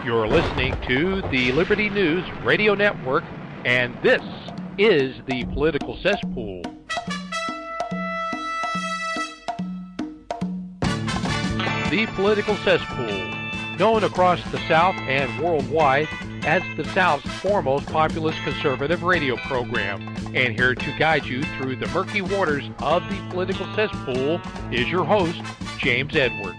You're listening to the Liberty News Radio Network, and this is the Political Cesspool. The Political Cesspool, known across the South and worldwide as the South's foremost populist conservative radio program. And here to guide you through the murky waters of the Political Cesspool is your host, James Edwards.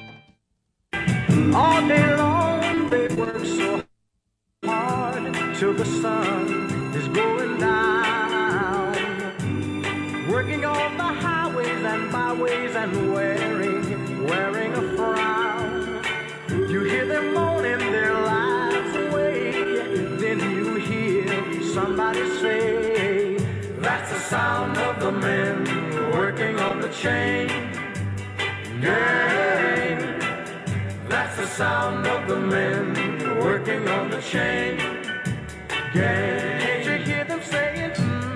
All day long they work so hard till the sun is going down, working on the highways and byways and wearing a frown. You hear them moaning their lives away, then you hear somebody say, that's the sound of the men working on the chain gang. That's the sound of the men working on the chain gang. Can't you hear them saying,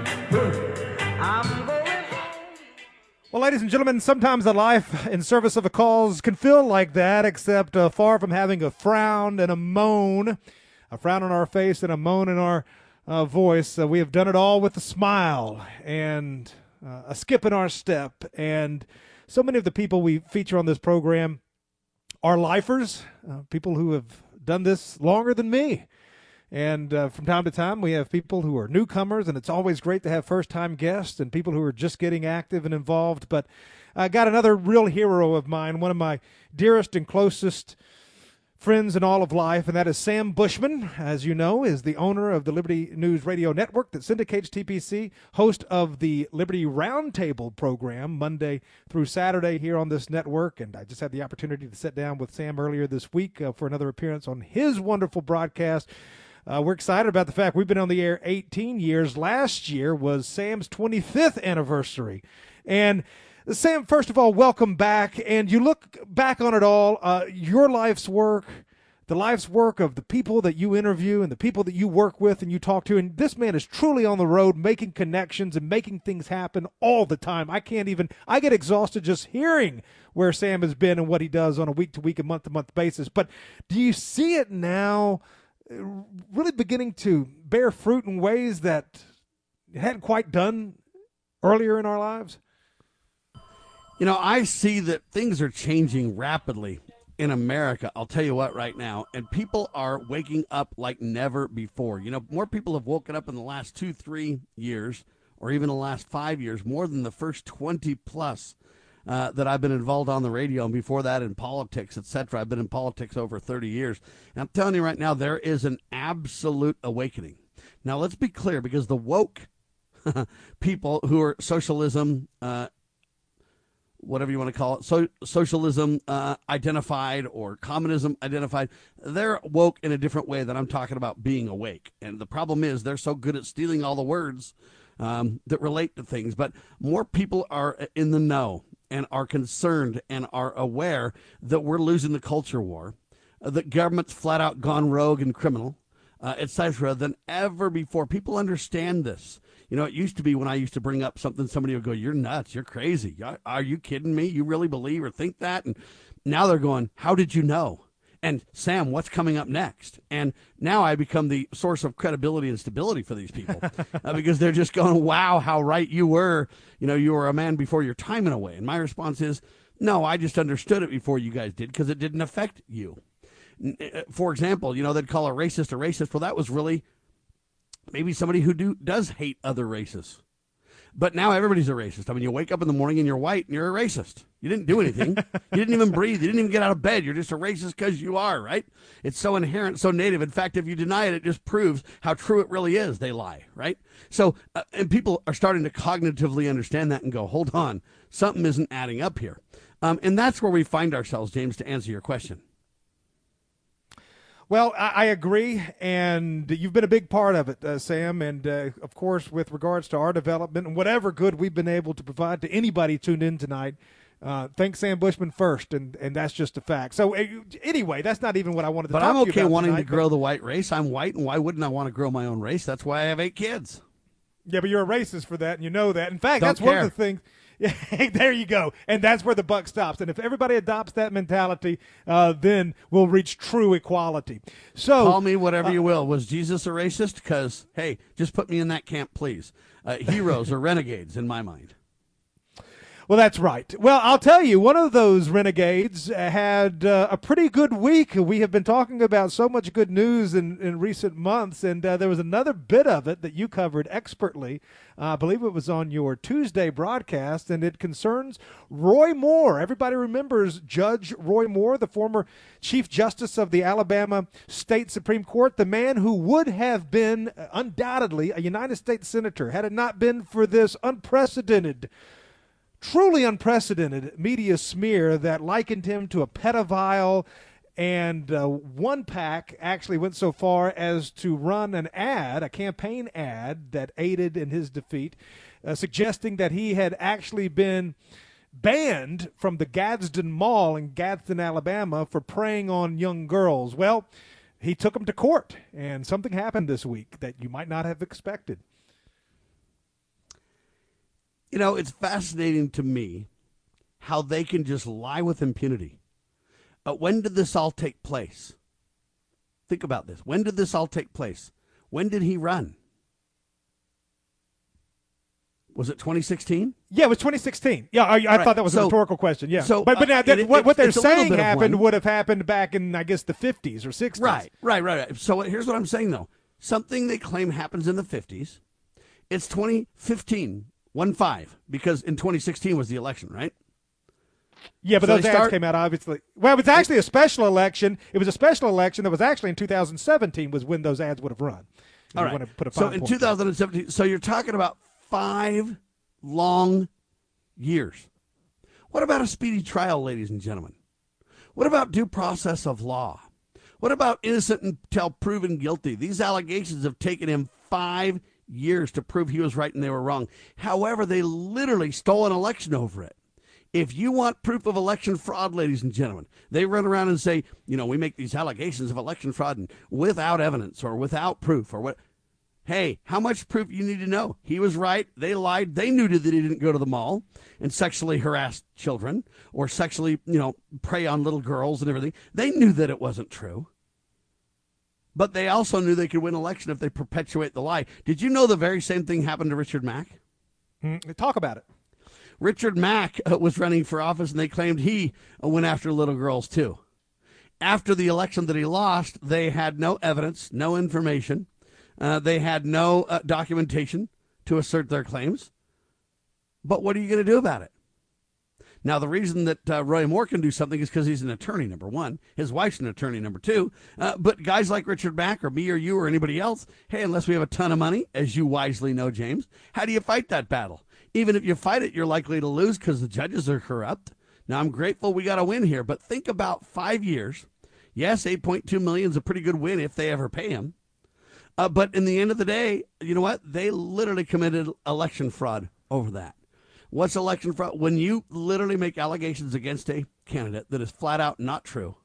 I'm going home? Well, ladies and gentlemen, sometimes the life in service of a cause can feel like that, except far from having a frown and a moan, a frown on our face and a moan in our voice. We have done it all with a smile and a skip in our step. And so many of the people we feature on this program are lifers, people who have done this longer than me. And from time to time, we have people who are newcomers, and it's always great to have first-time guests and people who are just getting active and involved. But I got another real hero of mine, one of my dearest and closest friends in all of life, and that is Sam Bushman. As you know, is the owner of the Liberty News Radio Network that syndicates TPC, host of the Liberty Roundtable program Monday through Saturday here on this network. And I just had the opportunity to sit down with Sam earlier this week for another appearance on his wonderful broadcast. We're excited about the fact we've been on the air 18 years. Last year was Sam's 25th anniversary. And Sam, first of all, welcome back. And you look back on it all, your life's work, the life's work of the people that you interview and the people that you work with and you talk to. And this man is truly on the road making connections and making things happen all the time. I get exhausted just hearing where Sam has been and what he does on a week-to-week and month-to-month basis. But do you see it now really beginning to bear fruit in ways that it hadn't quite done earlier in our lives? You know, I see that things are changing rapidly in America. I'll tell you what right now. And people are waking up like never before. You know, more people have woken up in the last 2-3 years, or even the last 5 years, more than the first 20 plus that I've been involved on the radio. And before that in politics, etc. I've been in politics over 30 years. And I'm telling you right now, there is an absolute awakening. Now, let's be clear, because the woke people who are socialism, whatever you want to call it, socialism identified or communism identified, they're woke in a different way than I'm talking about being awake. And the problem is they're so good at stealing all the words that relate to things. But more people are in the know and are concerned and are aware that we're losing the culture war, that government's flat out gone rogue and criminal, etc., than ever before. People understand this. You know, it used to be when I used to bring up something, somebody would go, you're nuts, you're crazy. Are you kidding me? You really believe or think that? And now they're going, how did you know? And Sam, what's coming up next? And now I become the source of credibility and stability for these people because they're just going, wow, how right you were. You know, you were a man before your time in a way. And my response is, no, I just understood it before you guys did because it didn't affect you. For example, you know, they'd call a racist. Well, that was really maybe somebody who does hate other races. But now everybody's a racist. I mean, you wake up in the morning and you're white and you're a racist. You didn't do anything. You didn't even breathe. You didn't even get out of bed. You're just a racist because you are, right? It's so inherent, so native. In fact, if you deny it, it just proves how true it really is. They lie, right? So, and people are starting to cognitively understand that and go, hold on, something isn't adding up here. And that's where we find ourselves, James, to answer your question. Well, I agree, and you've been a big part of it, Sam, and of course, with regards to our development and whatever good we've been able to provide to anybody tuned in tonight, thank Sam Bushman first, and that's just a fact. So anyway, that's not even what I wanted to talk to you about. But I'm okay wanting to grow the white race. I'm white, and why wouldn't I want to grow my own race? That's why I have 8 kids. Yeah, but you're a racist for that, and you know that. In fact, that's one of the things. There you go. And that's where the buck stops. And if everybody adopts that mentality, then we'll reach true equality. So call me whatever you will. Was Jesus a racist? Because, hey, just put me in that camp, please. Heroes are renegades in my mind. Well, that's right. Well, I'll tell you, one of those renegades had a pretty good week. We have been talking about so much good news in recent months, and there was another bit of it that you covered expertly. I believe it was on your Tuesday broadcast, and it concerns Roy Moore. Everybody remembers Judge Roy Moore, the former Chief Justice of the Alabama State Supreme Court, the man who would have been undoubtedly a United States Senator had it not been for this truly unprecedented media smear that likened him to a pedophile, and one PAC actually went so far as to run an ad, a campaign ad that aided in his defeat, suggesting that he had actually been banned from the Gadsden Mall in Gadsden, Alabama for preying on young girls. Well, he took him to court, and something happened this week that you might not have expected. You know, it's fascinating to me how they can just lie with impunity. When did this all take place? Think about this. When did this all take place? When did he run? Was it 2016? Yeah, it was 2016. Yeah, I thought that was a rhetorical question. Yeah. So, but now what they're saying happened when, would have happened back in, I guess, the 50s or 60s. Right. So here's what I'm saying, though. Something they claim happens in the 50s. It's 2015. 1-5, because in 2016 was the election, right? Yeah, but those ads came out, obviously. Well, it was actually a special election. It was a special election that was actually in 2017 was when those ads would have run. All right. So in 2017, so you're talking about 5 long years. What about a speedy trial, ladies and gentlemen? What about due process of law? What about innocent until proven guilty? These allegations have taken him 5 years to prove he was right and they were wrong. However, they literally stole an election over it. If you want proof of election fraud, ladies and gentlemen, they run around and say, you know, we make these allegations of election fraud and without evidence or without proof or what. Hey, how much proof you need to know? He was right. They lied. They knew that he didn't go to the mall and sexually harass children or sexually, prey on little girls and everything. They knew that it wasn't true. But they also knew they could win an election if they perpetuate the lie. Did you know the very same thing happened to Richard Mack? Talk about it. Richard Mack was running for office, and they claimed he went after little girls, too. After the election that he lost, they had no evidence, no information. They had no documentation to assert their claims. But what are you going to do about it? Now, the reason that Roy Moore can do something is because he's an attorney, number one. His wife's an attorney, number two. But guys like Richard Mack or me or you or anybody else, hey, unless we have a ton of money, as you wisely know, James, how do you fight that battle? Even if you fight it, you're likely to lose because the judges are corrupt. Now, I'm grateful we got a win here, but think about 5 years. Yes, $8.2 million is a pretty good win if they ever pay him. But in the end of the day, you know what? They literally committed election fraud over that. What's election fraud? When you literally make allegations against a candidate that is flat out not true,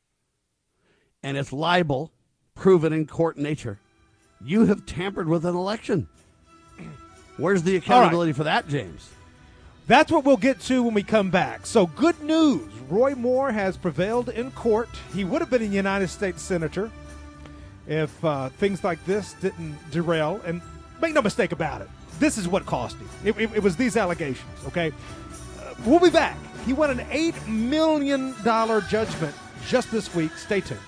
and it's libel, proven in court nature, you have tampered with an election. Where's the accountability for that, James? That's what we'll get to when we come back. So good news. Roy Moore has prevailed in court. He would have been a United States Senator if things like this didn't derail. And make no mistake about it. This is what cost him. It was these allegations, okay? We'll be back. He won an $8 million judgment just this week. Stay tuned.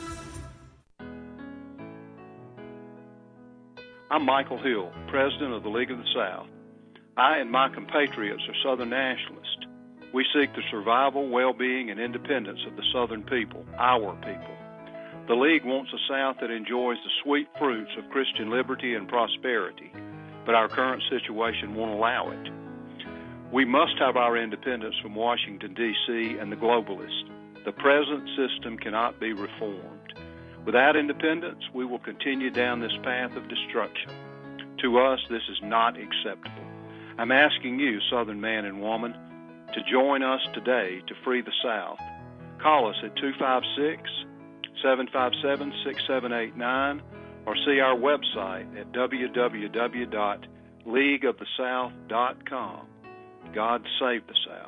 I'm Michael Hill, president of the League of the South. I and my compatriots are Southern nationalists. We seek the survival, well-being, and independence of the Southern people, our people. The League wants a South that enjoys the sweet fruits of Christian liberty and prosperity, but our current situation won't allow it. We must have our independence from Washington, D.C. and the globalists. The present system cannot be reformed. Without independence, we will continue down this path of destruction. To us, this is not acceptable. I'm asking you, Southern man and woman, to join us today to free the South. Call us at 256-757-6789 or see our website at www.leagueofthesouth.com. God save the South.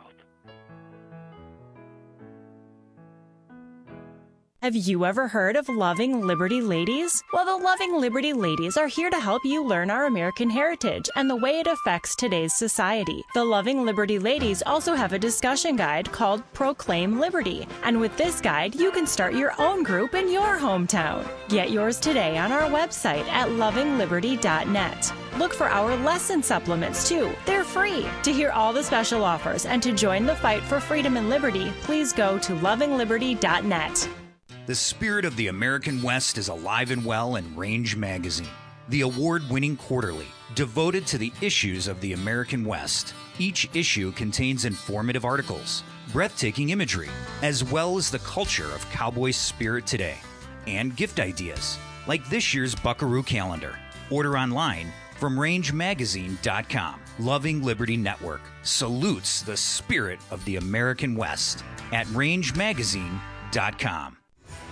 Have you ever heard of Loving Liberty Ladies? Well, the Loving Liberty Ladies are here to help you learn our American heritage and the way it affects today's society. The Loving Liberty Ladies also have a discussion guide called Proclaim Liberty. And with this guide, you can start your own group in your hometown. Get yours today on our website at lovingliberty.net. Look for our lesson supplements, too. They're free. To hear all the special offers and to join the fight for freedom and liberty, please go to lovingliberty.net. The spirit of the American West is alive and well in Range Magazine, the award-winning quarterly devoted to the issues of the American West. Each issue contains informative articles, breathtaking imagery, as well as the culture of cowboy spirit today, and gift ideas, like this year's Buckaroo calendar. Order online from rangemagazine.com. Loving Liberty Network salutes the spirit of the American West at rangemagazine.com.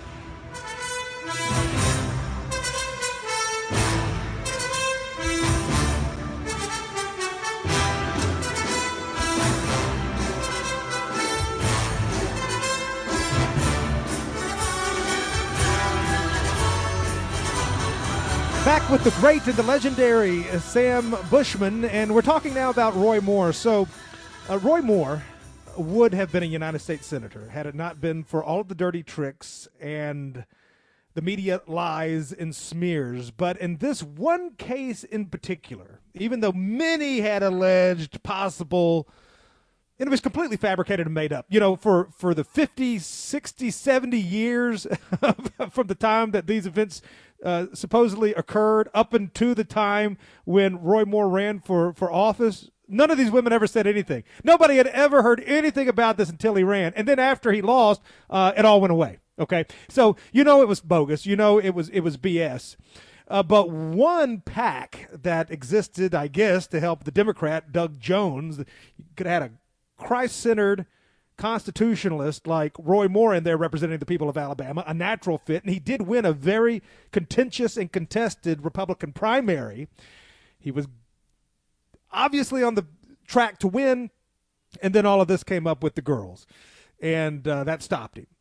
Back with the great and the legendary Sam Bushman, and we're talking now about Roy Moore. So, Roy Moore would have been a United States Senator had it not been for all of the dirty tricks and the media lies and smears. But in this one case in particular, even though many had alleged possible, and it was completely fabricated and made up, you know, for the 50, 60, 70 years from the time that these events supposedly occurred up until the time when Roy Moore ran for office. None of these women ever said anything. Nobody had ever heard anything about this until he ran. And then after he lost, it all went away. Okay. So, you know, it was bogus. You know, it was BS. But one PAC that existed, I guess, to help the Democrat, Doug Jones, could have had a Christ-centered constitutionalist like Roy Moore in there representing the people of Alabama, a natural fit. And he did win a very contentious and contested Republican primary. He was obviously on the track to win, and then all of this came up with the girls, and that stopped him.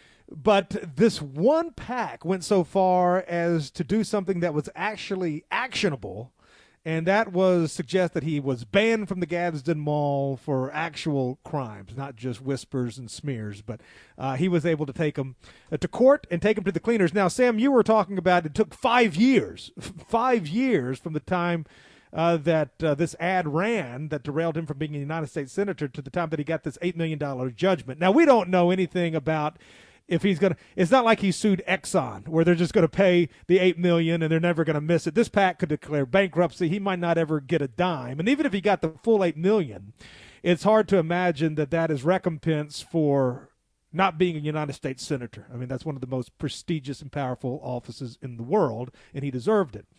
But this one PAC went so far as to do something that was actually actionable, and that was suggest that he was banned from the Gadsden Mall for actual crimes, not just whispers and smears. But he was able to take him to court and take him to the cleaners. Now, Sam, you were talking about it took 5 years, 5 years from the time that this ad ran that derailed him from being a United States Senator to the time that he got this $8 million judgment. Now, we don't know anything about if he's going to – it's not like he sued Exxon where they're just going to pay the $8 million and they're never going to miss it. This PAC could declare bankruptcy. He might not ever get a dime. And even if he got the full $8 million, it's hard to imagine that that is recompense for not being a United States Senator. I mean, that's one of the most prestigious and powerful offices in the world, and he deserved it.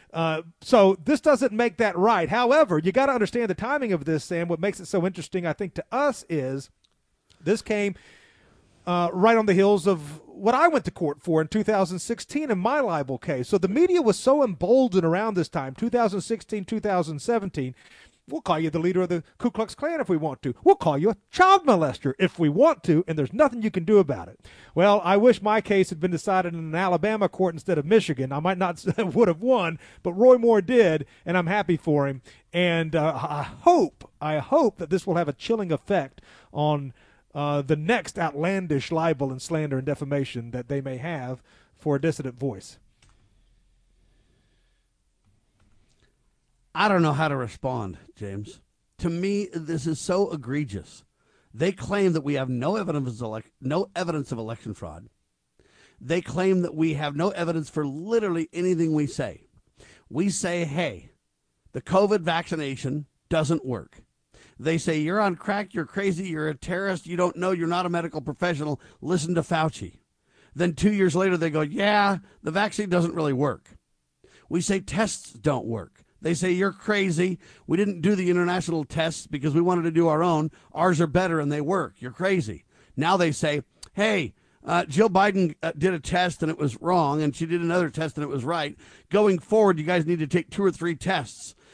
So this doesn't make that right. However, you got to understand the timing of this, Sam. What makes it so interesting, I think, to us is this came right on the heels of what I went to court for in 2016 in my libel case. So the media was so emboldened around this time, 2016, 2017. We'll call you the leader of the Ku Klux Klan if we want to. We'll call you a child molester if we want to, and there's nothing you can do about it. Well, I wish my case had been decided in an Alabama court instead of Michigan. I might not would have won, but Roy Moore did, and I'm happy for him. And I hope that this will have a chilling effect on the next outlandish libel and slander and defamation that they may have for a dissident voice. I don't know how to respond, James. To me, this is so egregious. They claim that we have no evidence of election fraud. They claim that we have no evidence for literally anything we say. We say, hey, the COVID vaccination doesn't work. They say, you're on crack, you're crazy, you're a terrorist, you don't know, you're not a medical professional, listen to Fauci. Then 2 years later, they go, yeah, the vaccine doesn't really work. We say tests don't work. They say, you're crazy. We didn't do the international tests because we wanted to do our own. Ours are better and they work. You're crazy. Now they say, hey, Jill Biden did a test and it was wrong, and she did another test and it was right. Going forward, you guys need to take 2 or 3 tests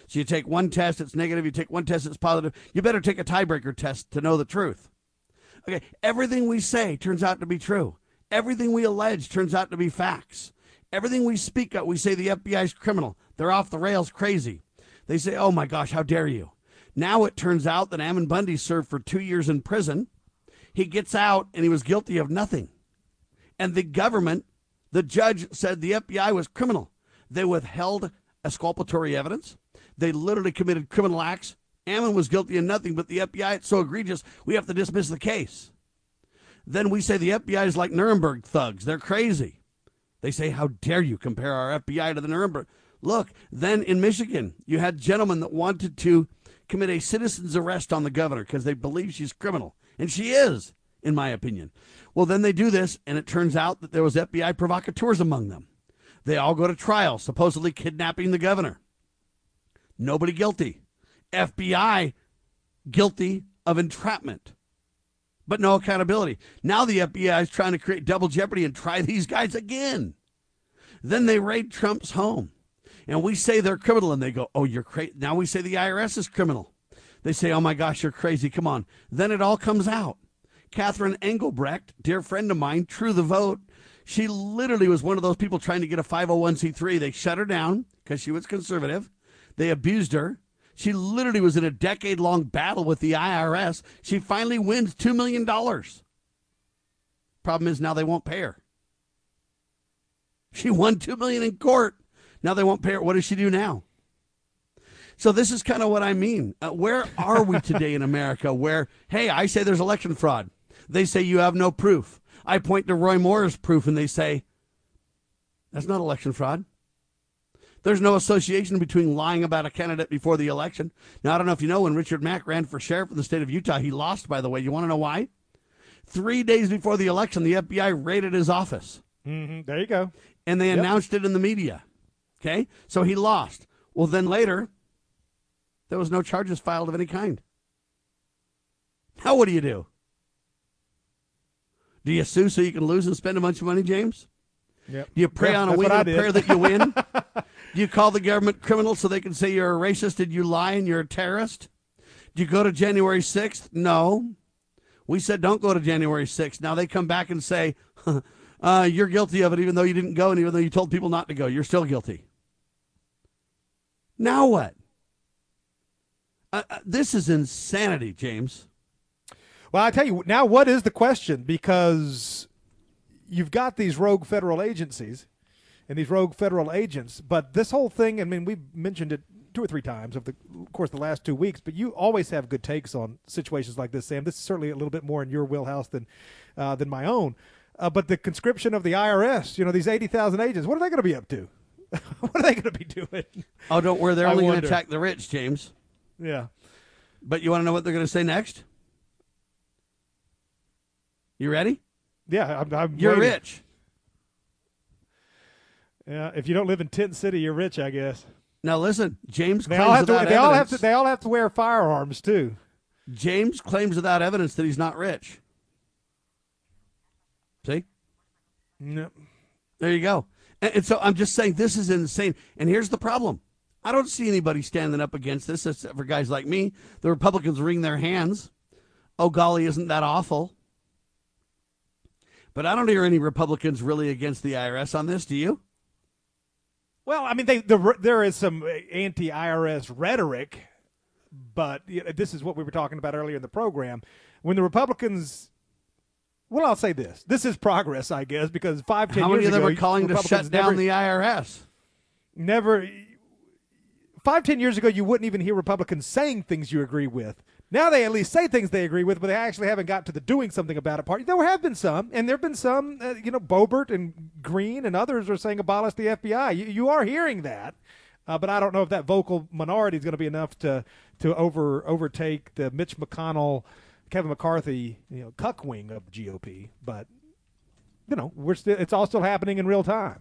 So you take one test, it's negative. You take one test, it's positive. You better take a tiebreaker test to know the truth. Okay, everything we say turns out to be true. Everything we allege turns out to be facts. Everything we speak of, we say the FBI's criminal. They're off the rails crazy. They say, oh my gosh, how dare you? Now it turns out that Ammon Bundy served for 2 years in prison. He gets out and he was guilty of nothing. And the government, the judge said the FBI was criminal. They withheld exculpatory evidence. They literally committed criminal acts. Ammon was guilty of nothing, but the FBI, it's so egregious, we have to dismiss the case. Then we say the FBI is like Nuremberg thugs. They're crazy. They say, how dare you compare our FBI to the Nuremberg? Look, then in Michigan, you had gentlemen that wanted to commit a citizen's arrest on the governor because they believe she's criminal. And she is, in my opinion. Well, then they do this, and it turns out that there was FBI provocateurs among them. They all go to trial, supposedly kidnapping the governor. Nobody guilty. FBI guilty of entrapment, but no accountability. Now the FBI is trying to create double jeopardy and try these guys again. Then they raid Trump's home, and we say they're criminal, and they go, oh, you're crazy. Now we say the IRS is criminal. They say, oh, my gosh, you're crazy. Come on. Then it all comes out. Catherine Engelbrecht, dear friend of mine, True the Vote, she literally was one of those people trying to get a 501c3. They shut her down because she was conservative. They abused her. She literally was in a decade-long battle with the IRS. She finally wins $2 million. Problem is now they won't pay her. She won $2 million in court. Now they won't pay her. What does she do now? So this is kind of what I mean. Where are we today in America where, hey, I say there's election fraud. They say you have no proof. I point to Roy Moore's proof, and they say, that's not election fraud. There's no association between lying about a candidate before the election. Now, I don't know if you know, when Richard Mack ran for sheriff in the state of Utah, he lost, by the way. You want to know why? 3 days before the election, the FBI raided his office. Mm-hmm. There you go. And they announced it in the media. Okay? So he lost. Well, then later, there was no charges filed of any kind. Now what do you do? Do you sue so you can lose and spend a bunch of money, James? Yep. Do you pray on a wing and prayer that you win? Do you call the government criminal so they can say you're a racist and you lie and you're a terrorist? Do you go to January 6th? No. We said don't go to January 6th. Now they come back and say, you're guilty of it even though you didn't go and even though you told people not to go. You're still guilty. Now what? This is insanity, James. Well, I tell you, now what is the question? Because you've got these rogue federal agencies and these rogue federal agents, but this whole thing, I mean, we've mentioned it 2 or 3 times over the course of the last 2 weeks, but you always have good takes on situations like this, Sam. This is certainly a little bit more in your wheelhouse than my own. But the conscription of the IRS, these 80,000 agents, what are they going to be up to? What are they going to be doing? Oh, don't worry. They're only going to attack the rich, James. Yeah. But you want to know what they're going to say next? You ready? Yeah, I'm You're waiting. rich. Yeah, if you don't live in Tent City, you're rich, I guess. Now listen, James They claims all have without to. They all have evidence. to. They all have to wear firearms too. James claims without evidence that he's not rich. See? Yep. There you go. And so I'm just saying this is insane. And here's the problem. I don't see anybody standing up against this except for guys like me. The Republicans wring their hands. Oh, golly, isn't that awful? But I don't hear any Republicans really against the IRS on this. Do you? Well, I mean, there is some anti-IRS rhetoric, but this is what we were talking about earlier in the program. When the Republicans, well, I'll say this. This is progress, I guess, because 5-10 years ago, how many of them are calling to shut down the IRS? Never. 5-10 years ago, you wouldn't even hear Republicans saying things you agree with. Now they at least say things they agree with, but they actually haven't got to the doing something about it part. There have been some, and there have been some, Boebert and Green and others are saying abolish the FBI. You are hearing that, but I don't know if that vocal minority is going to be enough to overtake the Mitch McConnell, Kevin McCarthy, cuck wing of the GOP. But, it's all still happening in real time.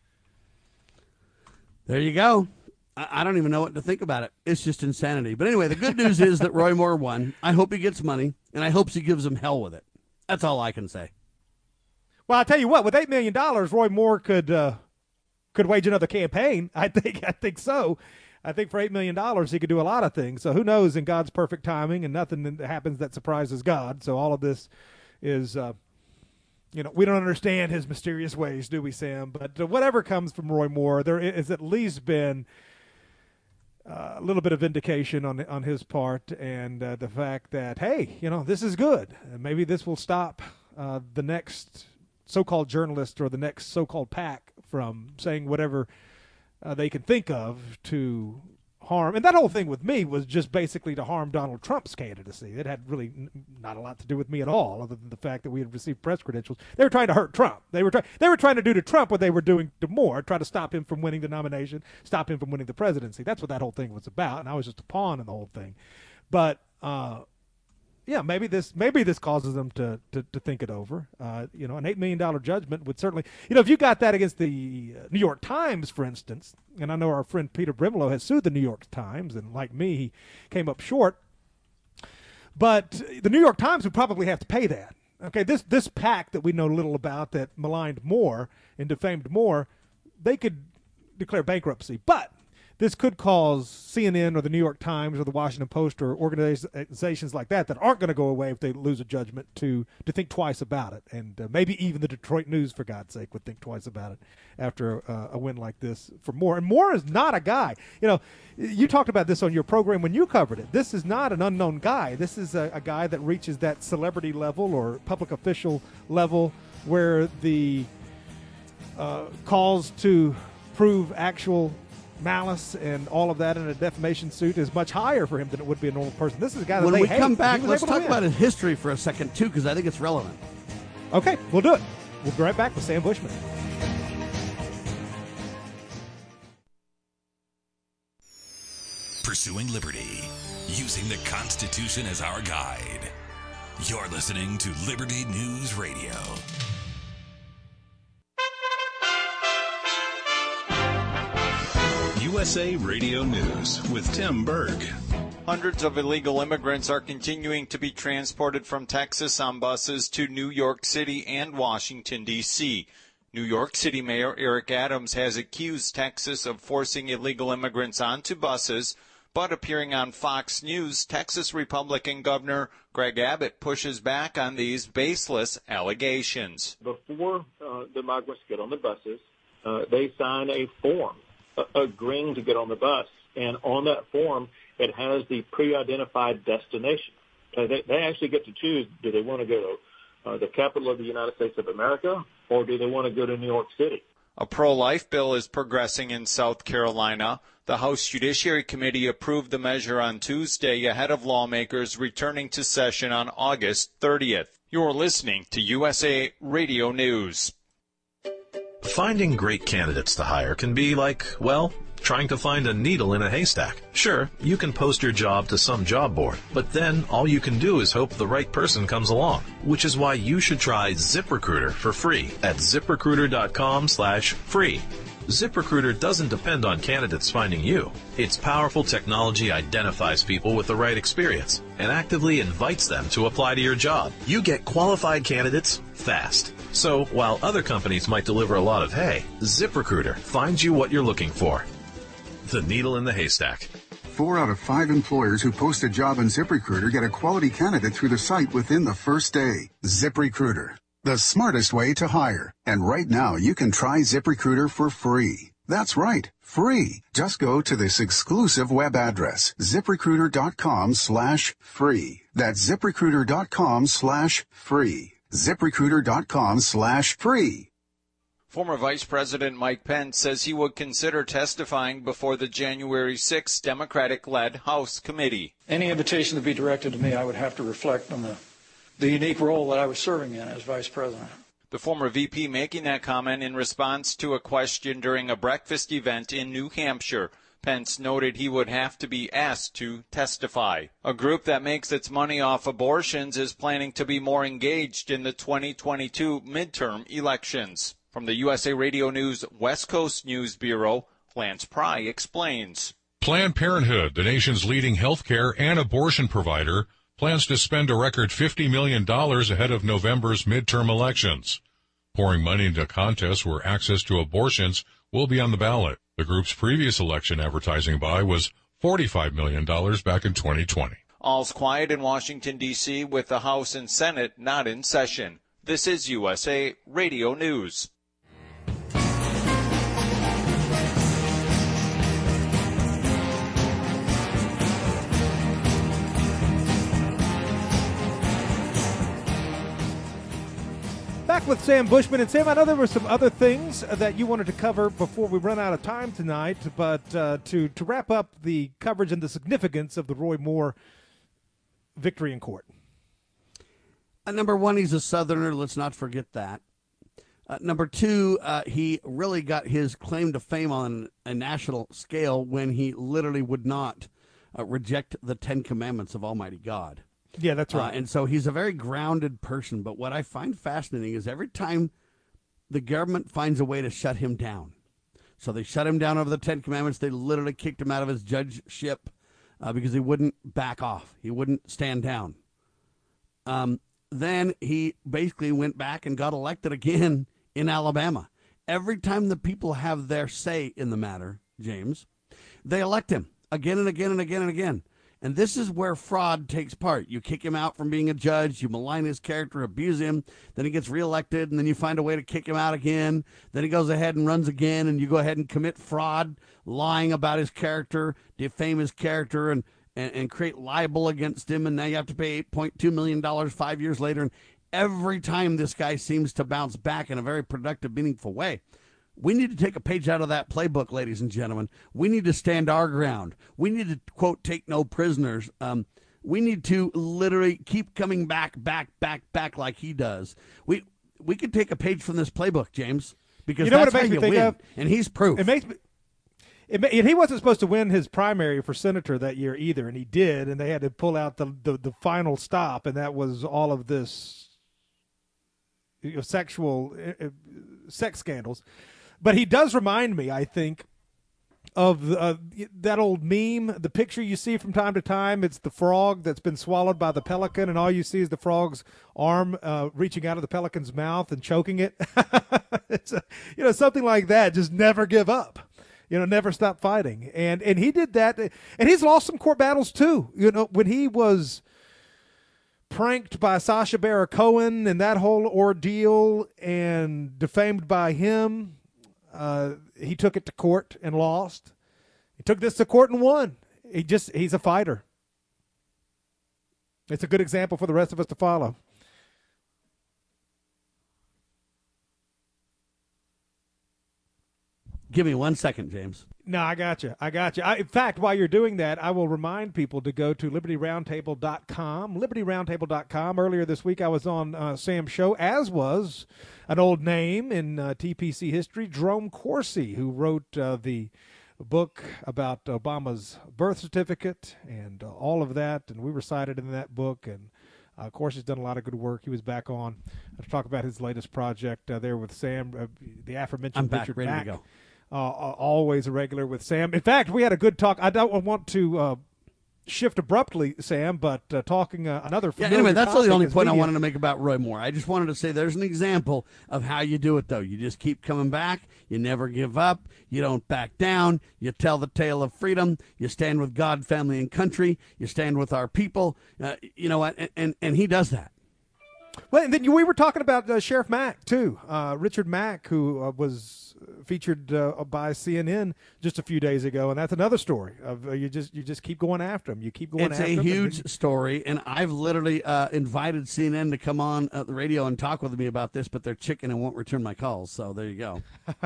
There you go. I don't even know what to think about it. It's just insanity. But anyway, the good news is that Roy Moore won. I hope he gets money, and I hope he gives them hell with it. That's all I can say. Well, I'll tell you what, with $8 million, Roy Moore could wage another campaign. I think so. I think for $8 million, he could do a lot of things. So who knows in God's perfect timing, and nothing that happens that surprises God. So all of this is, we don't understand his mysterious ways, do we, Sam? But whatever comes from Roy Moore, there has at least been a little bit of vindication on his part, and the fact that, hey, this is good. And maybe this will stop the next so-called journalist or the next so-called PAC from saying whatever they can think of to harm. And that whole thing with me was just basically to harm Donald Trump's candidacy. It had really not a lot to do with me at all, other than the fact that we had received press credentials. They were trying to hurt Trump. They were trying to do to Trump what they were doing to Moore, try to stop him from winning the nomination, stop him from winning the presidency. That's what that whole thing was about, and I was just a pawn in the whole thing. But maybe this causes them to think it over. An $8 million judgment would certainly, if you got that against the New York Times, for instance, and I know our friend Peter Brimelow has sued the New York Times, and like me, he came up short. But the New York Times would probably have to pay that. Okay, this PAC that we know little about that maligned Moore and defamed Moore, they could declare bankruptcy, but this could cause CNN or the New York Times or the Washington Post or organizations like that aren't going to go away if they lose a judgment to think twice about it. And maybe even the Detroit News, for God's sake, would think twice about it after a win like this for Moore. And Moore is not a guy. You talked about this on your program when you covered it. This is not an unknown guy. This is a guy that reaches that celebrity level or public official level where the calls to prove actual malice and all of that in a defamation suit is much higher for him than it would be a normal person. This is a guy that when they we hate. Come back, let's talk about his history for a second, too, because I think it's relevant. Okay, we'll do it. We'll be right back with Sam Bushman. Pursuing liberty, using the Constitution as our guide. You're listening to Liberty News Radio. USA Radio News with Tim Berg. Hundreds of illegal immigrants are continuing to be transported from Texas on buses to New York City and Washington, D.C. New York City Mayor Eric Adams has accused Texas of forcing illegal immigrants onto buses, but appearing on Fox News, Texas Republican Governor Greg Abbott pushes back on these baseless allegations. Before the migrants get on the buses, they sign a form agreeing to get on the bus, and on that form it has the pre-identified destination. They actually get to choose, do they want to go to the capital of the United States of America, or do they want to go to New York City? A pro-life bill is progressing in South Carolina. The House Judiciary Committee approved the measure on Tuesday ahead of lawmakers returning to session on August 30th. You're listening to USA Radio News. Finding great candidates to hire can be like, well, trying to find a needle in a haystack. Sure, you can post your job to some job board, but then all you can do is hope the right person comes along, which is why you should try ZipRecruiter for free at ZipRecruiter.com/free. ZipRecruiter doesn't depend on candidates finding you. Its powerful technology identifies people with the right experience and actively invites them to apply to your job. You get qualified candidates fast. So while other companies might deliver a lot of hay, ZipRecruiter finds you what you're looking for. The needle in the haystack. 4 out of 5 employers who post a job on ZipRecruiter get a quality candidate through the site within the first day. ZipRecruiter, the smartest way to hire. And right now you can try ZipRecruiter for free. That's right, free. Just go to this exclusive web address, ZipRecruiter.com/free. That's ZipRecruiter.com/free. ZipRecruiter.com/free. Former Vice President Mike Pence says he would consider testifying before the January 6th Democratic-led House committee. Any invitation to be directed to me, I would have to reflect on the unique role that I was serving in as Vice President. The former VP making that comment in response to a question during a breakfast event in New Hampshire. Pence noted he would have to be asked to testify. A group that makes its money off abortions is planning to be more engaged in the 2022 midterm elections. From the USA Radio News West Coast News Bureau, Lance Pry explains. Planned Parenthood, the nation's leading healthcare and abortion provider, plans to spend a record $50 million ahead of November's midterm elections. pouring money into contests where access to abortions will be on the ballot. The group's previous election advertising buy was $45 million back in 2020. All's quiet in Washington, D.C., with the House and Senate not in session. This is USA Radio News. Back with Sam Bushman. And Sam, I know there were some other things that you wanted to cover before we run out of time tonight, but to wrap up the coverage and the significance of the Roy Moore victory in court. Number one, he's a Southerner. Let's not forget that. Number two, he really got his claim to fame on a national scale when he literally would not reject the Ten Commandments of Almighty God. Yeah, that's right. And so he's a very grounded person. But what I find fascinating is every time the government finds a way to shut him down. So they shut him down over the Ten Commandments. They literally kicked him out of his judgeship because he wouldn't back off. He wouldn't stand down. Then he basically went back and got elected again in Alabama. Every time the people have their say in the matter, James, they elect him again and again and again and again. And this is where fraud takes part. You kick him out from being a judge, you malign his character, abuse him, then he gets reelected, and then you find a way to kick him out again. Then he goes ahead and runs again, and you go ahead and commit fraud, lying about his character, defame his character, and create libel against him, and now you have to pay $8.2 million 5 years later. And every time this guy seems to bounce back in a very productive, meaningful way. We need to take a page out of that playbook, ladies and gentlemen. We need to stand our ground. We need to, quote, take no prisoners. We need to literally keep coming back like he does. We could take a page from this playbook, James, because you know that's what it makes how me you think win, of? and he's proof. It makes me. And he wasn't supposed to win his primary for senator that year either, and he did, and they had to pull out the final stop, and that was all of this sexual sex scandals. But he does remind me, I think, of that old meme, the picture you see from time to time. It's the frog that's been swallowed by the pelican, and all you see is the frog's arm reaching out of the pelican's mouth and choking it. It's something like that. Just never give up. Never stop fighting. And he did that. And he's lost some court battles, too. When he was pranked by Sacha Baron Cohen and that whole ordeal and defamed by him, he took it to court and lost. He took this to court and won. He's a fighter. It's a good example for the rest of us to follow. Give me 1 second, James. No, I got you. In fact, while you're doing that, I will remind people to go to LibertyRoundtable.com. LibertyRoundtable.com. Earlier this week, I was on Sam's show, as was an old name in TPC history, Jerome Corsi, who wrote the book about Obama's birth certificate and all of that, and we were cited in that book. And of course, he's done a lot of good work. He was back on to talk about his latest project there with Sam, the aforementioned I'm back, Richard ready Mack. to go. Always a regular with Sam. In fact, we had a good talk. I don't want to shift abruptly, Sam, but talking another familiar anyway, that's the only topic point I media. wanted to make about Roy Moore. I just wanted to say there's an example of how you do it, though. You just keep coming back. You never give up. You don't back down. You tell the tale of freedom. You stand with God, family, and country. You stand with our people. You know what? And he does that. Well, and then we were talking about Sheriff Mack, too. Richard Mack, who was featured by CNN just a few days ago, and that's another story of you just keep going after him. You keep going after him. It's a huge story, and I've literally invited CNN to come on the radio and talk with me about this, but they're chicken and won't return my calls, so there you go.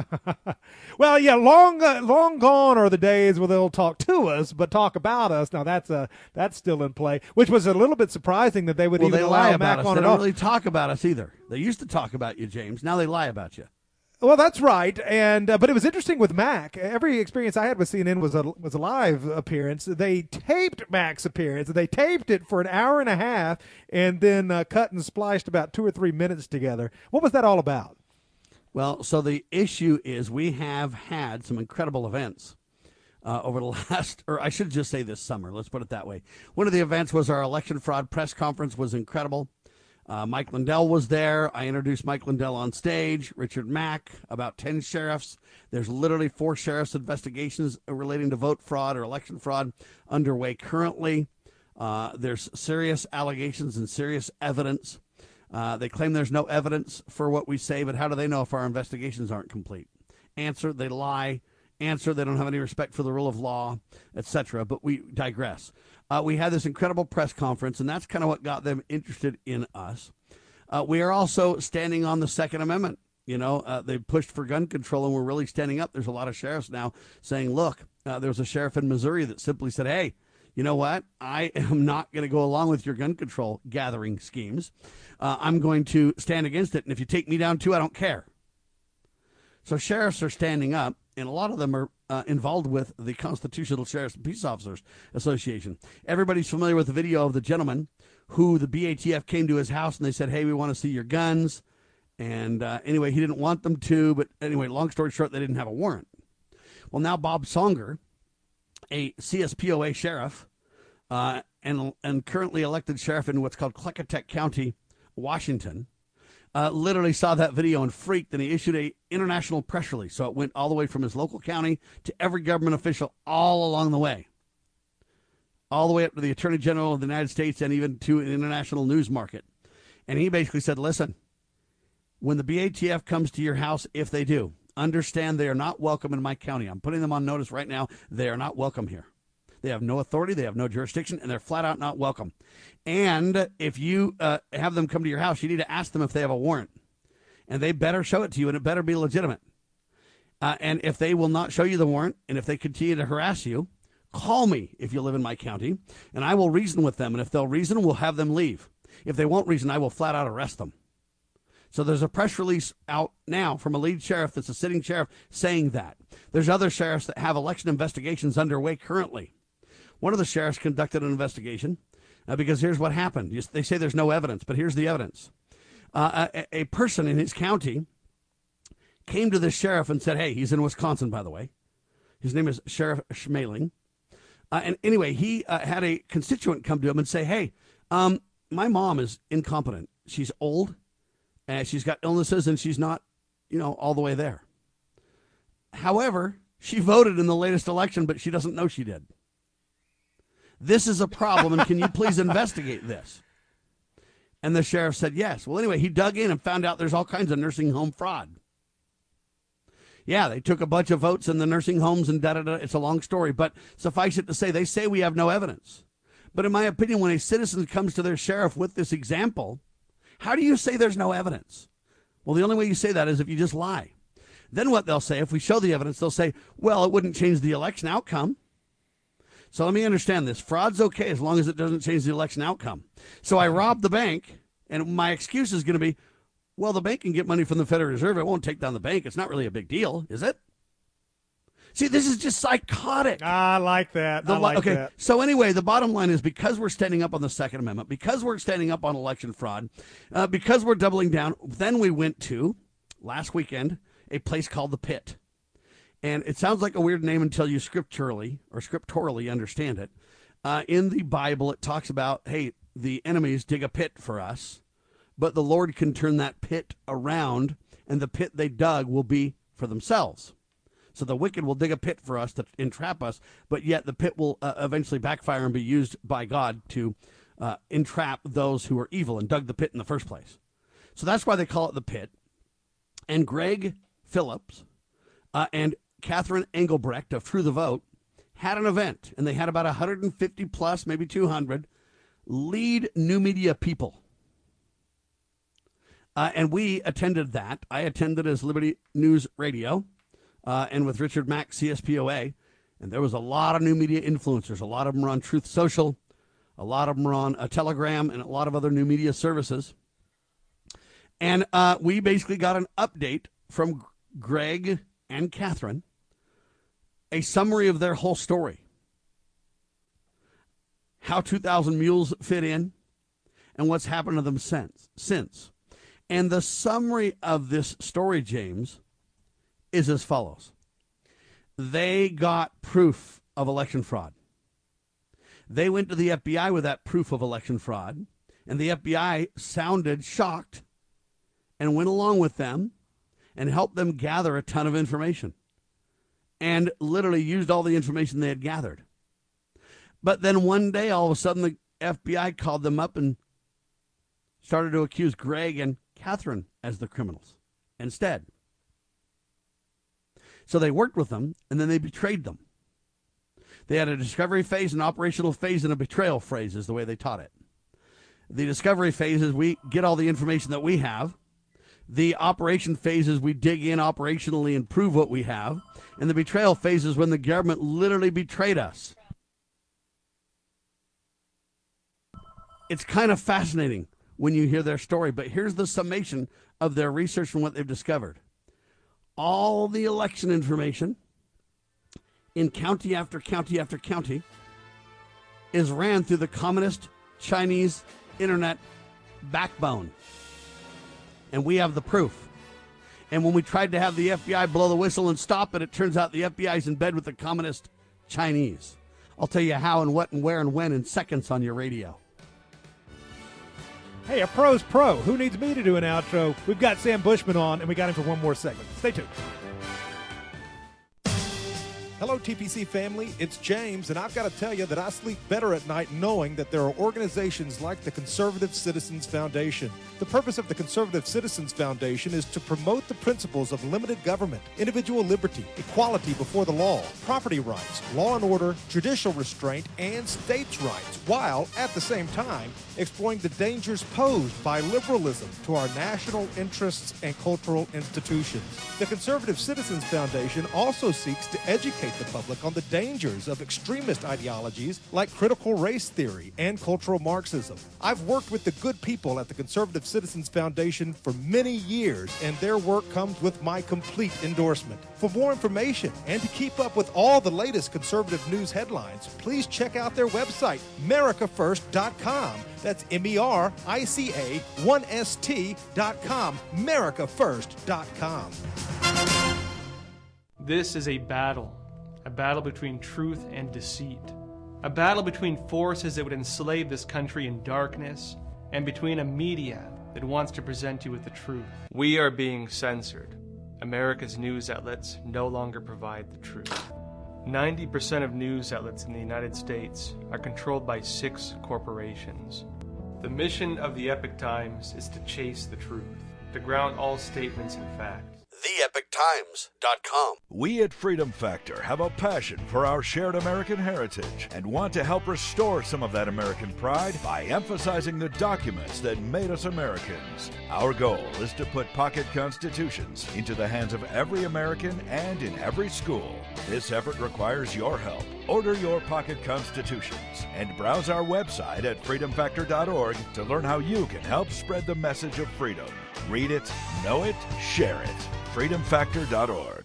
Well, yeah, long gone are the days where they'll talk to us, but talk about us. Now that's still in play, which was a little bit surprising that they would even allow Mack on they and don't off. really talk about us either. They used to talk about you, James. Now they lie about you. Well, that's right, and but it was interesting with Mack. Every experience I had with CNN was a live appearance. They taped Mack's appearance. They taped it for an hour and a half, and then cut and spliced about 2 or 3 minutes together. What was that all about? Well, so the issue is we have had some incredible events over the last, or I should just say this summer. Let's put it that way. One of the events was our election fraud press conference was incredible. Mike Lindell was there. I introduced Mike Lindell on stage. Richard Mack, about 10 sheriffs. There's literally 4 sheriffs' investigations relating to vote fraud or election fraud underway currently. There's serious allegations and serious evidence. They claim there's no evidence for what we say, but how do they know if our investigations aren't complete? Answer, they lie. Answer, they don't have any respect for the rule of law, etc. But we digress. We had this incredible press conference, and that's kind of what got them interested in us. We are also standing on the Second Amendment. You know, they pushed for gun control, and we're really standing up. There's a lot of sheriffs now saying, look, there was a sheriff in Missouri that simply said, hey, you know what? I am not going to go along with your gun control gathering schemes. I'm going to stand against it, and if you take me down too, I don't care. So sheriffs are standing up, and a lot of them are involved with the Constitutional Sheriffs and Peace Officers Association. Everybody's familiar with the video of the gentleman who the BATF came to his house, and they said, hey, we want to see your guns. And anyway, he didn't want them to, but anyway, long story short, they didn't have a warrant. Well, now Bob Songer, a CSPOA sheriff and currently elected sheriff in what's called Cleckatek County, Washington, literally saw that video and freaked, and he issued a international press release. So it went all the way from his local county to every government official all along the way, all the way up to the Attorney General of the United States and even to an international news market. And he basically said, listen, when the BATF comes to your house, if they do, understand they are not welcome in my county. I'm putting them on notice right now. They are not welcome here. They have no authority, they have no jurisdiction, and they're flat out not welcome. And if you have them come to your house, you need to ask them if they have a warrant. And they better show it to you, and it better be legitimate. And if they will not show you the warrant, and if they continue to harass you, call me if you live in my county, and I will reason with them. And if they'll reason, we'll have them leave. If they won't reason, I will flat out arrest them. So there's a press release out now from a lead sheriff that's a sitting sheriff saying that. There's other sheriffs that have election investigations underway currently. One of the sheriffs conducted an investigation because here's what happened. They say there's no evidence, but here's the evidence. A person in his county came to this sheriff and said, hey, he's in Wisconsin, by the way. His name is Sheriff Schmeling. And anyway, he had a constituent come to him and say, hey, my mom is incompetent. She's old, and she's got illnesses, and she's not, all the way there. However, she voted in the latest election, but she doesn't know she did. This is a problem, and can you please investigate this? And the sheriff said yes. Well, anyway, he dug in and found out there's all kinds of nursing home fraud. Yeah, they took a bunch of votes in the nursing homes and da-da-da. It's a long story, but suffice it to say, they say we have no evidence. But in my opinion, when a citizen comes to their sheriff with this example, how do you say there's no evidence? Well, the only way you say that is if you just lie. Then what they'll say, if we show the evidence, they'll say, well, it wouldn't change the election outcome. So let me understand this. Fraud's okay as long as it doesn't change the election outcome. So I robbed the bank, and my excuse is going to be, well, the bank can get money from the Federal Reserve. It won't take down the bank. It's not really a big deal, is it? See, this is just psychotic. I like that. Okay. So anyway, the bottom line is because we're standing up on the Second Amendment, because we're standing up on election fraud, because we're doubling down, then we went to, last weekend, a place called The Pit. And it sounds like a weird name until you scripturally understand it. In the Bible, it talks about, hey, the enemies dig a pit for us, but the Lord can turn that pit around, and the pit they dug will be for themselves. So the wicked will dig a pit for us to entrap us, but yet the pit will eventually backfire and be used by God to entrap those who are evil and dug the pit in the first place. So that's why they call it The Pit. And Greg Phillips and Catherine Engelbrecht of True the Vote had an event, and they had about 150 plus, maybe 200 lead new media people. And we attended that. I attended as Liberty News Radio and with Richard Mack, CSPOA. And there was a lot of new media influencers. A lot of them were on Truth Social. A lot of them were on Telegram and a lot of other new media services. And we basically got an update from Greg and Catherine, a summary of their whole story, how 2,000 Mules fit in, and what's happened to them since. And the summary of this story, James, is as follows. They got proof of election fraud. They went to the FBI with that proof of election fraud, And the FBI sounded shocked and went along with them and helped them gather a ton of information and literally used all the information they had gathered. But then one day, all of a sudden, the FBI called them up and started to accuse Greg and Catherine as the criminals instead. So they worked with them, and then they betrayed them. They had a discovery phase, an operational phase, and a betrayal phase is the way they taught it. The discovery phase is we get all the information that we have. The operation phase is we dig in operationally and prove what we have. And the betrayal phase is when the government literally betrayed us. It's kind of fascinating when you hear their story, but here's the summation of their research from what they've discovered. All the election information in county after county after county is ran through the communist Chinese internet backbone. And we have the proof. And when we tried to have the FBI blow the whistle and stop it, it turns out the FBI is in bed with the communist Chinese. I'll tell you how and what and where and when in seconds on your radio. Hey, a pro's pro. Who needs me to do an outro? We've got Sam Bushman on, and we got him for one more segment. Stay tuned. Hello, TPC family. It's James, and I've got to tell you that I sleep better at night knowing that there are organizations like the Conservative Citizens Foundation. The purpose of the Conservative Citizens Foundation is to promote the principles of limited government, individual liberty, equality before the law, property rights, law and order, judicial restraint, and states' rights, while, at the same time, exploring the dangers posed by liberalism to our national interests and cultural institutions. The Conservative Citizens Foundation also seeks to educate the public on the dangers of extremist ideologies like critical race theory and cultural Marxism. I've worked with the good people at the Conservative Citizens Foundation for many years, and their work comes with my complete endorsement. For more information and to keep up with all the latest conservative news headlines, please check out their website, mericafirst.com. That's MERICA1ST.com, mericafirst.com. This is a battle between truth and deceit, a battle between forces that would enslave this country in darkness and between a media that wants to present you with the truth. We are being censored. America's news outlets no longer provide the truth. 90% of news outlets in the United States are controlled by 6 corporations. The mission of the Epoch Times is to chase the truth, to ground all statements in fact. TheEpochTimes.com. We at Freedom Factor have a passion for our shared American heritage and want to help restore some of that American pride by emphasizing the documents that made us Americans. Our goal is to put pocket constitutions into the hands of every American and in every school. This effort requires your help. Order your pocket constitutions and browse our website at freedomfactor.org to learn how you can help spread the message of freedom. Read it, know it, share it. freedomfactor.org.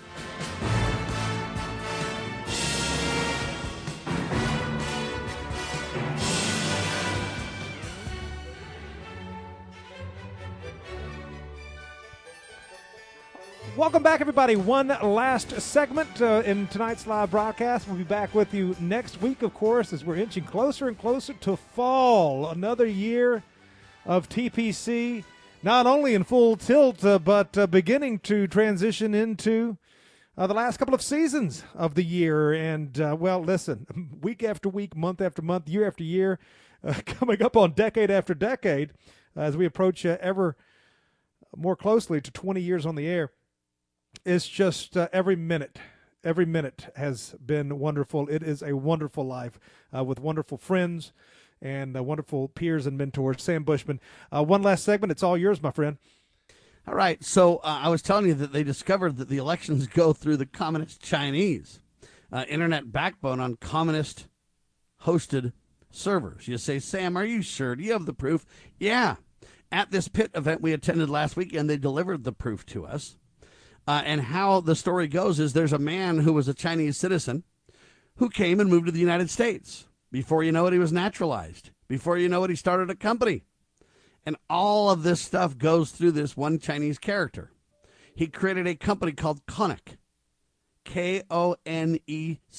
Welcome back, everybody. One last segment in tonight's live broadcast. We'll be back with you next week, of course, as we're inching closer and closer to fall. Another year of TPC, not only in full tilt, but beginning to transition into the last couple of seasons of the year. And, well, listen, week after week, month after month, year after year, coming up on decade after decade, as we approach ever more closely to 20 years on the air. It's just every minute has been wonderful. It is a wonderful life with wonderful friends and wonderful peers and mentors. Sam Bushman, one last segment. It's all yours, my friend. All right. So I was telling you that they discovered that the elections go through the communist Chinese internet backbone on communist hosted servers. You say, Sam, are you sure? Do you have the proof? Yeah. At this PIT event we attended last weekend, they delivered the proof to us. And how the story goes is there's a man who was a Chinese citizen who came and moved to the United States. Before you know it, he was naturalized. Before you know it, he started a company. And all of this stuff goes through this one Chinese character. He created a company called Konnech.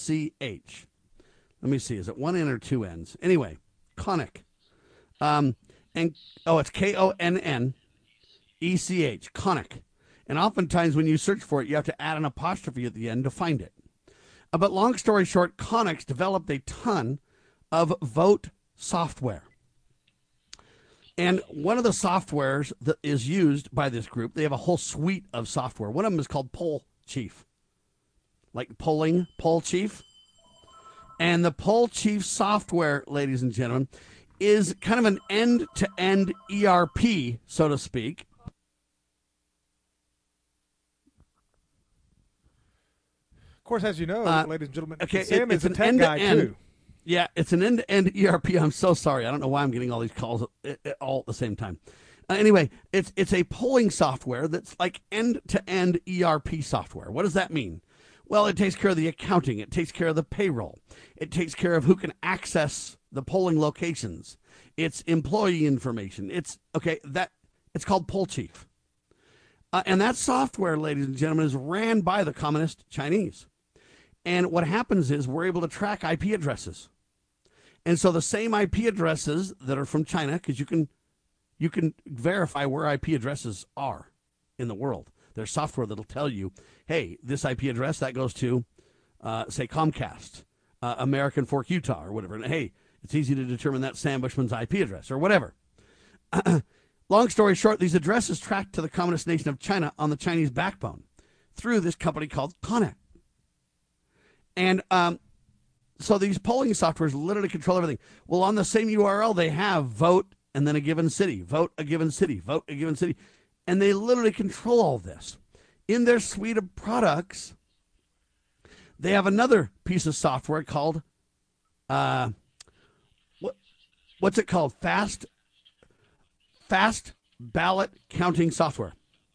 K-O-N-E-C-H. Let me see. Is it one N or two N's? Anyway, Konnech. it's K-O-N-N-E-C-H, Konnech. And oftentimes when you search for it, you have to add an apostrophe at the end to find it. But long story short, Konnech's developed a ton of vote software. And one of the softwares that is used by this group, they have a whole suite of software. One of them is called Poll Chief, like polling, Poll Chief. And the Poll Chief software, ladies and gentlemen, is kind of an end-to-end ERP, so to speak. Of course, as you know, ladies and gentlemen, okay, Sam is a an tech guy, too. Yeah, it's an end-to-end ERP. I'm so sorry. I don't know why I'm getting all these calls all at the same time. Anyway, it's a polling software that's like end-to-end ERP software. What does that mean? Well, it takes care of the accounting. It takes care of the payroll. It takes care of who can access the polling locations. It's employee information. It's called Poll Chief. And that software, ladies and gentlemen, is ran by the Communist Chinese. And what happens is we're able to track IP addresses. And so the same IP addresses that are from China, because you can verify where IP addresses are in the world. There's software that'll tell you, hey, this IP address, that goes to, say, Comcast, American Fork, Utah, or whatever. And, hey, it's easy to determine that Sam Bushman's IP address or whatever. Long story short, these addresses track to the communist nation of China on the Chinese backbone through this company called Konnech. And so these polling softwares literally control everything. Well, on the same URL, they have vote and then a given city, vote a given city, vote a given city. And they literally control all this. In their suite of products, they have another piece of software called, what's it called? Fast ballot counting software.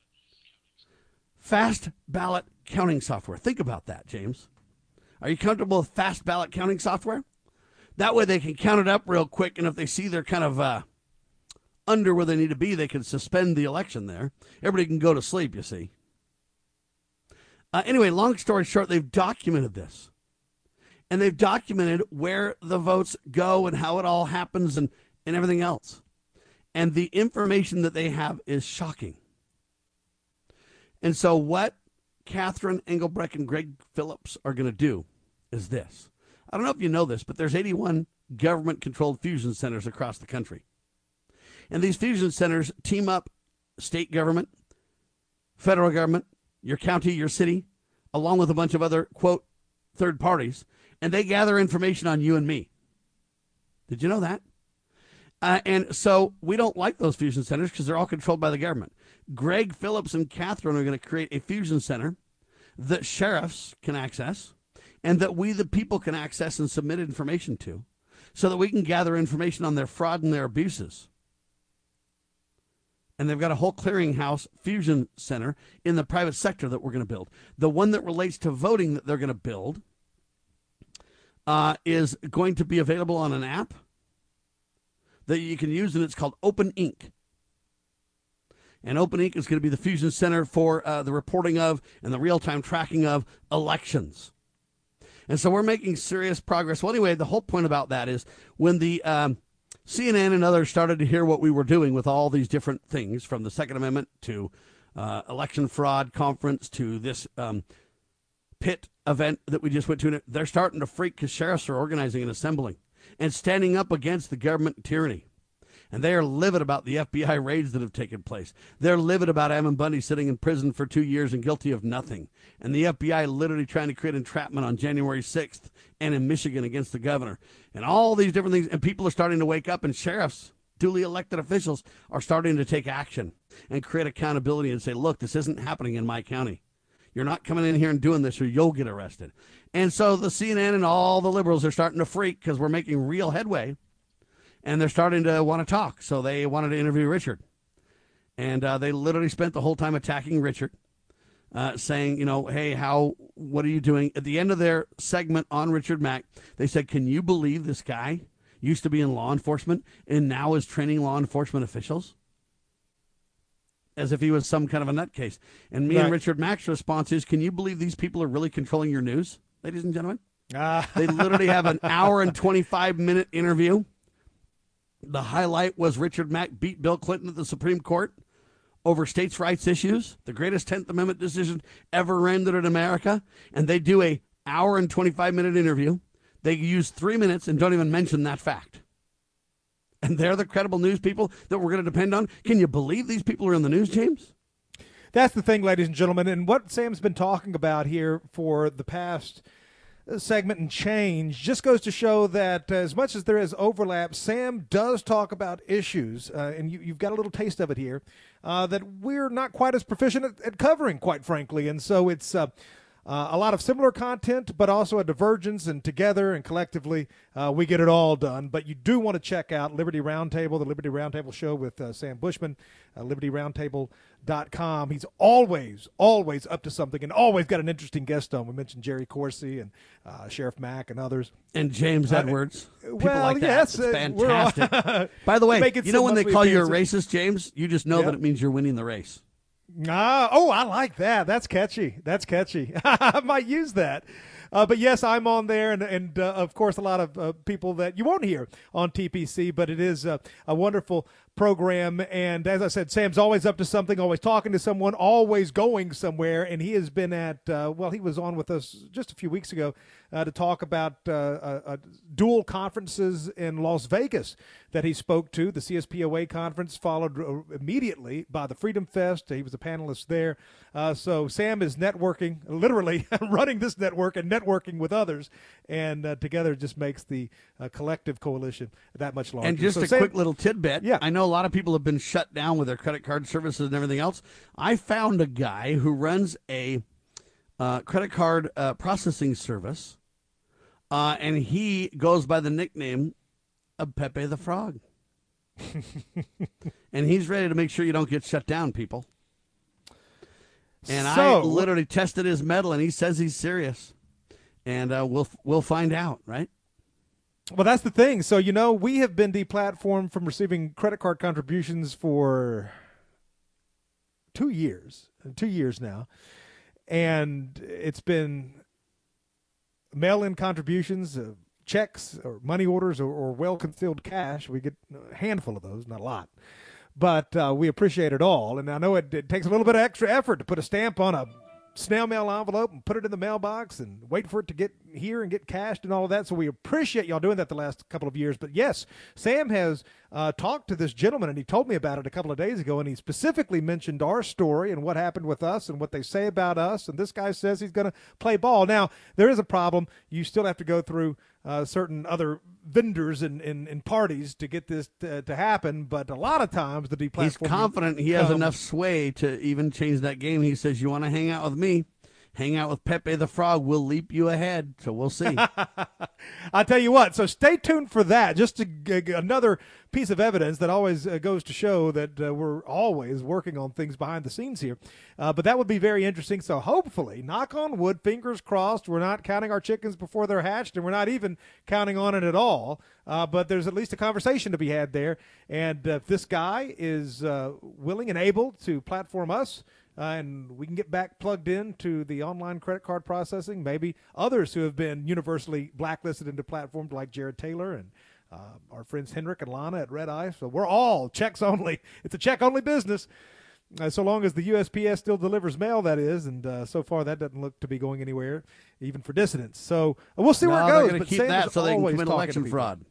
Fast ballot counting software. Think about that, James. Are you comfortable with fast ballot counting software? That way they can count it up real quick, and if they see they're kind of under where they need to be, they can suspend the election there. Everybody can go to sleep, you see. Anyway, long story short, they've documented this. And they've documented where the votes go and how it all happens and everything else. And the information that they have is shocking. And so what Catherine Engelbrecht and Greg Phillips are going to do is this. I don't know if you know this, but there's 81 government-controlled fusion centers across the country. And these fusion centers team up state government, federal government, your county, your city, along with a bunch of other, quote, third parties, and they gather information on you and me. Did you know that? And so we don't like those fusion centers because they're all controlled by the government. Greg Phillips and Catherine are going to create a fusion center that sheriffs can access and that we, the people, can access and submit information to so that we can gather information on their fraud and their abuses. And they've got a whole clearinghouse fusion center in the private sector that we're going to build. The one that relates to voting that they're going to build is going to be available on an app that you can use, and it's called Open Ink. And Open Ink is going to be the fusion center for the reporting of and the real-time tracking of elections. And so we're making serious progress. Well, anyway, the whole point about that is when the CNN and others started to hear what we were doing with all these different things, from the Second Amendment to election fraud conference to this pit event that we just went to, they're starting to freak because sheriffs are organizing and assembling and standing up against the government tyranny. And they are livid about the FBI raids that have taken place. They're livid about Ammon Bundy sitting in prison for 2 years and guilty of nothing. And the FBI literally trying to create entrapment on January 6th and in Michigan against the governor. And all these different things. And people are starting to wake up, and sheriffs, duly elected officials, are starting to take action and create accountability and say, look, this isn't happening in my county. You're not coming in here and doing this or you'll get arrested. And so the CNN and all the liberals are starting to freak because we're making real headway. And they're starting to want to talk. So they wanted to interview Richard. And they literally spent the whole time attacking Richard, saying, you know, hey, what are you doing? At the end of their segment on Richard Mack, they said, can you believe this guy used to be in law enforcement and now is training law enforcement officials? As if he was some kind of a nutcase. And me and Richard Mack's response is, can you believe these people are really controlling your news, ladies and gentlemen? They literally have an hour and 25-minute interview The highlight was Richard Mack beat Bill Clinton at the Supreme Court over states' rights issues, the greatest 10th Amendment decision ever rendered in America. And they do a hour and 25-minute interview. They use 3 minutes and don't even mention that fact. And they're the credible news people that we're going to depend on. Can you believe these people are in the news, James? That's the thing, ladies and gentlemen. And what Sam's been talking about here for the past segment and change just goes to show that as much as there is overlap, Sam does talk about issues, and you've got a little taste of it here, that we're not quite as proficient at covering, quite frankly. And so it's a lot of similar content, but also a divergence, and together and collectively, we get it all done. But you do want to check out Liberty Roundtable, the Liberty Roundtable show with Sam Bushman, LibertyRoundtable.com. He's always up to something and always got an interesting guest on. We mentioned Jerry Corsi and Sheriff Mack and others. And James Edwards. People like that. Yes, it's fantastic. By the way, you know when they call you a racist, James, you just know that it means you're winning the race. I like that. That's catchy. I might use that. But yes, I'm on there, and of course, a lot of people that you won't hear on TPC, but it is a wonderful program. And as I said, Sam's always up to something, always talking to someone, always going somewhere. And he has been at, he was on with us just a few weeks ago to talk about dual conferences in Las Vegas that he spoke to. The CSPOA conference followed immediately by the Freedom Fest. He was a panelist there. So Sam is networking, literally running this network and networking with others. And together just makes the collective coalition that much larger. And just so a Sam, quick little tidbit. Yeah. I know a lot of people have been shut down with their credit card services and everything else. I found a guy who runs a credit card processing service, and he goes by the nickname of Pepe the Frog. And he's ready to make sure you don't get shut down, people. And I literally tested his mettle, and he says he's serious. And we'll find out, right? Well, that's the thing. So, we have been deplatformed from receiving credit card contributions for 2 years now. And it's been mail-in contributions, checks or money orders or well-concealed cash. We get a handful of those, not a lot. But we appreciate it all. And I know it takes a little bit of extra effort to put a stamp on a snail mail envelope and put it in the mailbox and wait for it to get here and get cashed and all of that. So we appreciate y'all doing that the last couple of years. But yes, Sam has talked to this gentleman, and he told me about it a couple of days ago, and he specifically mentioned our story and what happened with us and what they say about us. And this guy says he's going to play ball. Now, there is a problem. You still have to go through certain other vendors and parties to get this to happen. But a lot of times the deplatforming, he's confident he has enough sway to even change that game. He says, you want to hang out with me? Hang out with Pepe the Frog. We'll leap you ahead. So we'll see. I'll tell you what. So stay tuned for that. Just another piece of evidence that always goes to show that we're always working on things behind the scenes here. But that would be very interesting. So hopefully, knock on wood, fingers crossed, we're not counting our chickens before they're hatched, and we're not even counting on it at all. But there's at least a conversation to be had there. And if this guy is willing and able to platform us, and we can get back plugged in to the online credit card processing, maybe others who have been universally blacklisted into platforms like Jared Taylor and our friends Henrik and Lana at Red Eye. So we're all checks only. It's a check-only business, so long as the USPS still delivers mail, that is. And so far, that doesn't look to be going anywhere, even for dissidents. So we'll see where it goes. They're going to keep that so they can commit election fraud.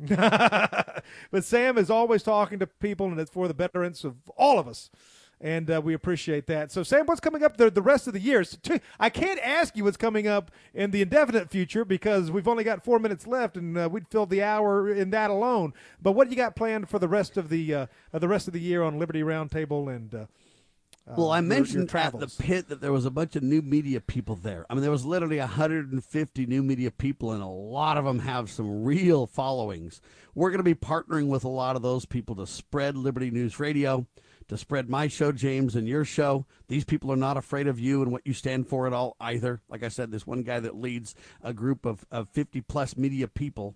But Sam is always talking to people, and it's for the betterance of all of us. And we appreciate that. So, Sam, what's coming up the rest of the year? I can't ask you what's coming up in the indefinite future because we've only got 4 minutes left, and we'd fill the hour in that alone. But what do you got planned for the rest of the year on Liberty Roundtable and? Well, I mentioned at the pit that there was a bunch of new media people there. I mean, there was literally 150 new media people, and a lot of them have some real followings. We're going to be partnering with a lot of those people to spread Liberty News Radio, to spread my show, James, and your show. These people are not afraid of you and what you stand for at all either. Like I said, this one guy that leads a group of 50-plus media people,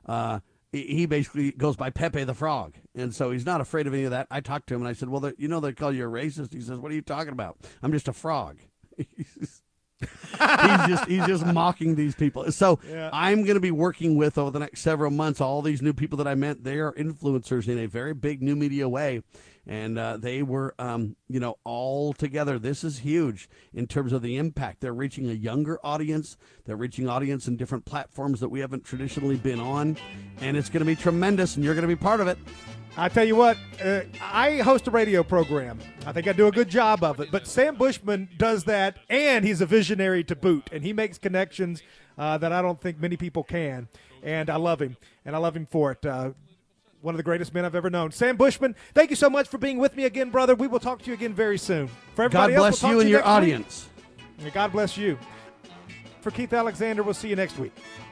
he basically goes by Pepe the Frog. And so he's not afraid of any of that. I talked to him, and I said, well, they call you a racist. He says, what are you talking about? I'm just a frog. he's just mocking these people. So Yeah. I'm going to be working with over the next several months all these new people that I met. They are influencers in a very big new media way. And they were, all together. This is huge in terms of the impact. They're reaching a younger audience. They're reaching audience in different platforms that we haven't traditionally been on. And it's going to be tremendous, and you're going to be part of it. I tell you what, I host a radio program. I think I do a good job of it. But Sam Bushman does that, and he's a visionary to boot. And he makes connections that I don't think many people can. And I love him, and I love him for it. One of the greatest men I've ever known. Sam Bushman, thank you so much for being with me again, brother. We will talk to you again very soon. For everybody God else, bless we'll talk you to and your next audience. week. God bless you. For Keith Alexander, we'll see you next week.